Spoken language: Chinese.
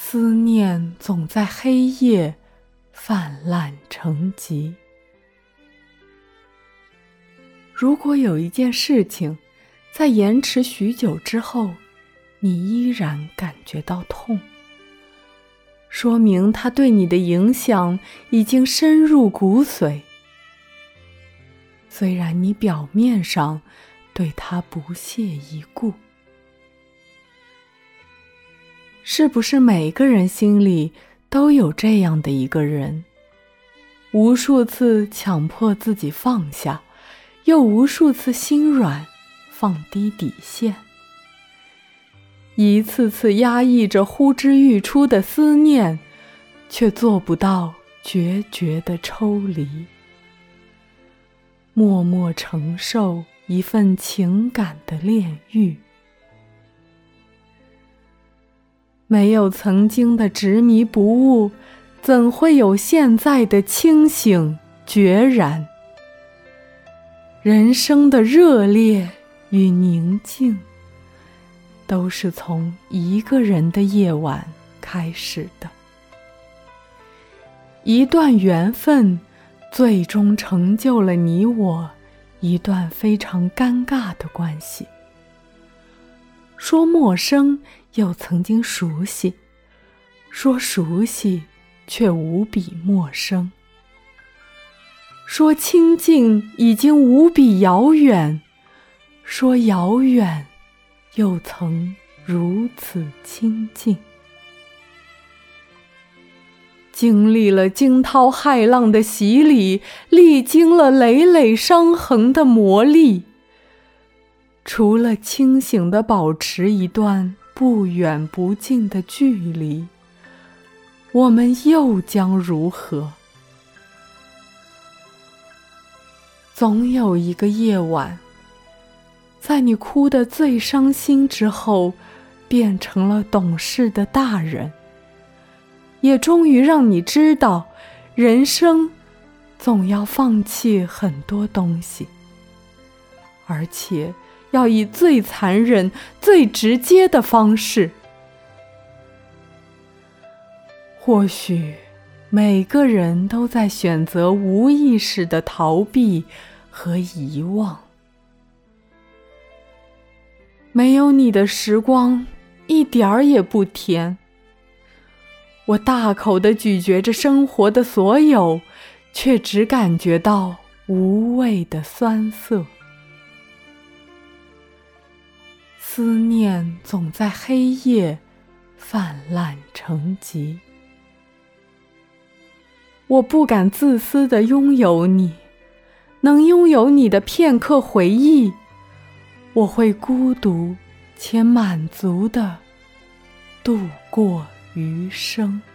思念总在黑夜泛滥成疾。如果有一件事情在延迟许久之后，你依然感觉到痛，说明它对你的影响已经深入骨髓。虽然你表面上对它不屑一顾。是不是每个人心里都有这样的一个人，无数次强迫自己放下，又无数次心软，放低底线，一次次压抑着呼之欲出的思念，却做不到决绝的抽离，默默承受一份情感的炼狱。没有曾经的执迷不悟，怎会有现在的清醒决然？人生的热烈与宁静，都是从一个人的夜晚开始的。一段缘分，最终成就了你我一段非常尴尬的关系。说陌生，又曾经熟悉；说熟悉，却无比陌生；说亲近，已经无比遥远；说遥远，又曾如此亲近。经历了惊涛骇浪的洗礼，历经了累累伤痕的磨砺，除了清醒地保持一段不远不近的距离，我们又将如何？总有一个夜晚，在你哭得最伤心之后，变成了懂事的大人，也终于让你知道，人生总要放弃很多东西，而且要以最残忍、最直接的方式。或许每个人都在选择无意识的逃避和遗忘。没有你的时光一点儿也不甜。我大口地咀嚼着生活的所有，却只感觉到无味的酸涩。思念总在黑夜泛滥成疾。我不敢自私地拥有你，能拥有你的片刻回忆，我会孤独且满足地度过余生。